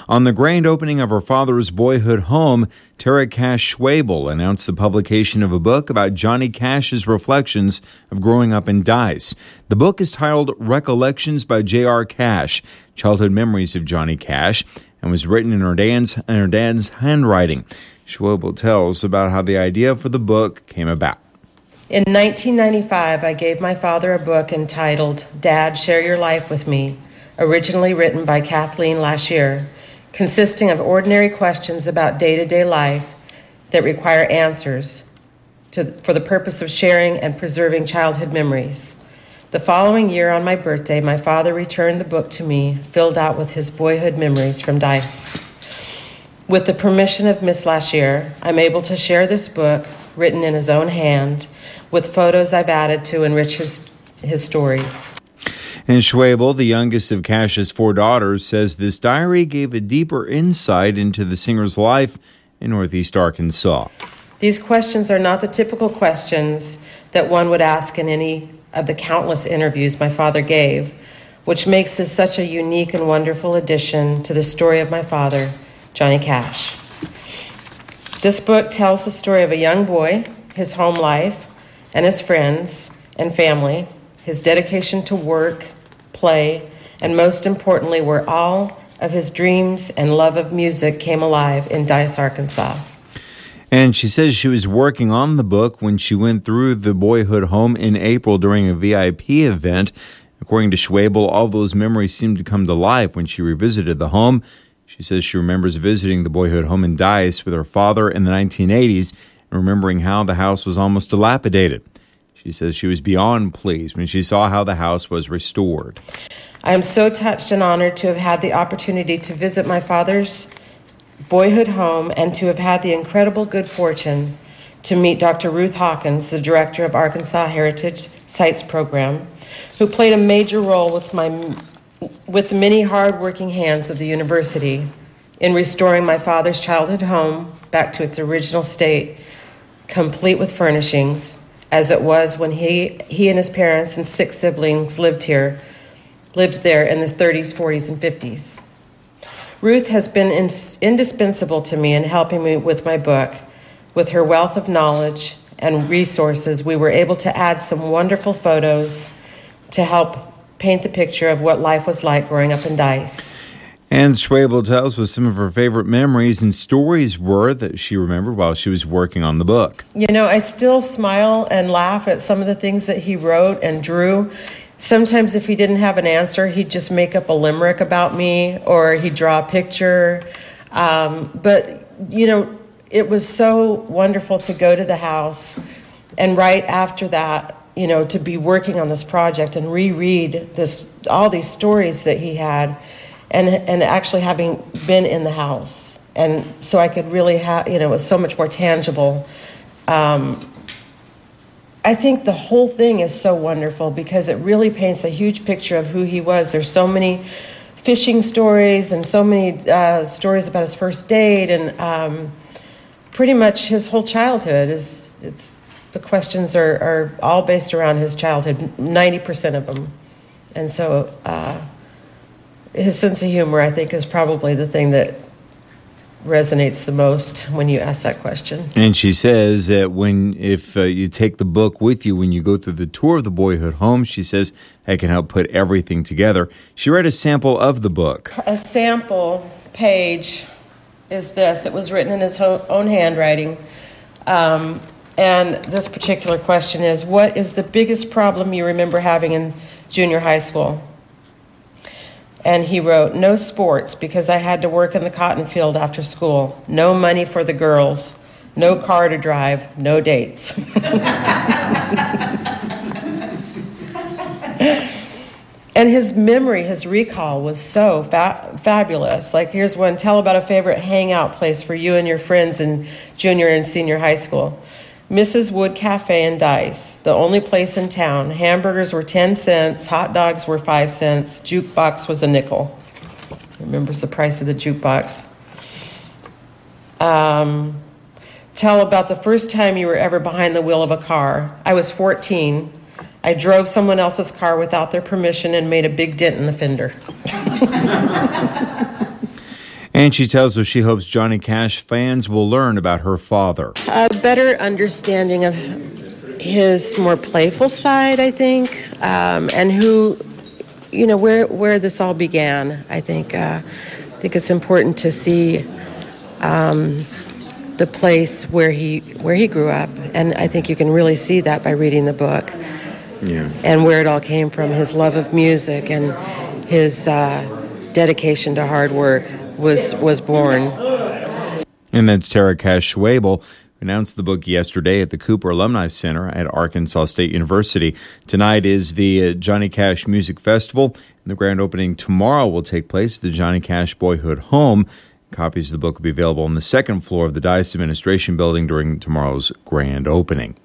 On the grand opening of her father's boyhood home, Tara Cash Schwabel announced the publication of a book about Johnny Cash's reflections of growing up in Dice. The book is titled Recollections by J.R. Cash, Childhood Memories of Johnny Cash, and was written in her dad's handwriting. Schwabel tells about how the idea for the book came about. In 1995, I gave my father a book entitled Dad, Share Your Life With Me, originally written by Kathleen Lashier, consisting of ordinary questions about day-to-day life that require answers for the purpose of sharing and preserving childhood memories. The following year on my birthday, my father returned the book to me, filled out with his boyhood memories from Dice. With the permission of Miss Lashier, I'm able to share this book, written in his own hand, with photos I've added to enrich his stories. And Schwabel, the youngest of Cash's 4 daughters, says this diary gave a deeper insight into the singer's life in Northeast Arkansas. These questions are not the typical questions that one would ask in any of the countless interviews my father gave, which makes this such a unique and wonderful addition to the story of my father, Johnny Cash. This book tells the story of a young boy, his home life, and his friends and family, his dedication to work, play, and most importantly, where all of his dreams and love of music came alive in Dice, Arkansas. And she says she was working on the book when she went through the boyhood home in April during a VIP event. According to Schwabel, all those memories seemed to come to life when she revisited the home. She says she remembers visiting the boyhood home in Dice with her father in the 1980s and remembering how the house was almost dilapidated. She says she was beyond pleased when she saw how the house was restored. I am so touched and honored to have had the opportunity to visit my father's boyhood home and to have had the incredible good fortune to meet Dr. Ruth Hawkins, the director of Arkansas Heritage Sites Program, who played a major role with the many hard-working hands of the university in restoring my father's childhood home back to its original state, complete with furnishings, as it was when he and his parents and 6 siblings lived there in the 30s, 40s, and 50s. Ruth has been indispensable to me in helping me with my book. With her wealth of knowledge and resources, we were able to add some wonderful photos to help paint the picture of what life was like growing up in Dice. And Schwabel tells what some of her favorite memories and stories were that she remembered while she was working on the book. You know, I still smile and laugh at some of the things that he wrote and drew. Sometimes if he didn't have an answer, he'd just make up a limerick about me, or he'd draw a picture. But, you know, it was so wonderful to go to the house, and right after that, you know, to be working on this project and reread all these stories that he had, and actually having been in the house. And so I could really have, you know, it was so much more tangible. I think the whole thing is so wonderful because it really paints a huge picture of who he was. There's so many fishing stories and so many stories about his first date, and pretty much his whole childhood the questions are all based around his childhood, 90% of them. And so his sense of humor, I think, is probably the thing that resonates the most when you ask that question. And she says that if you take the book with you when you go through the tour of the boyhood home, she says that can help put everything together. She read a sample of the book. A sample page is this. It was written in his own handwriting. And this particular question is, what is the biggest problem you remember having in junior high school? And he wrote, no sports because I had to work in the cotton field after school. No money for the girls. No car to drive. No dates. And his memory, his recall was so fabulous. Like, here's one. Tell about a favorite hangout place for you and your friends in junior and senior high school. Mrs. Wood Cafe in Dice, the only place in town. Hamburgers were 10 cents, hot dogs were 5 cents, jukebox was a nickel. Remembers the price of the jukebox. Tell about the first time you were ever behind the wheel of a car. I was 14. I drove someone else's car without their permission and made a big dent in the fender. And she tells us she hopes Johnny Cash fans will learn about her father. A better understanding of his more playful side, I think, and who, where this all began. I think it's important to see the place where he grew up, and I think you can really see that by reading the book. Yeah. And where it all came from, his love of music and his dedication to hard work was born. And that's Tara Cash-Schwebel, who announced the book yesterday at the Cooper Alumni Center at Arkansas State University. Tonight is the Johnny Cash Music Festival, and the grand opening tomorrow will take place at the Johnny Cash Boyhood Home. Copies of the book will be available on the second floor of the Dice Administration Building during tomorrow's grand opening.